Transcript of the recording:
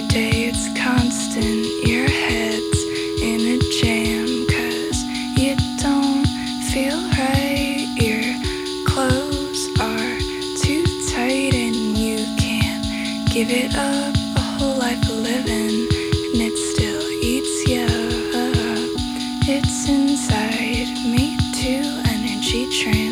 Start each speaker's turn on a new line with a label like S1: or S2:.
S1: day it's constant. Your head's in a jam 'cause you don't feel right. Your clothes are too tight and you can't give it up. A whole life of living and it still eats you up. It's inside me too, energy train.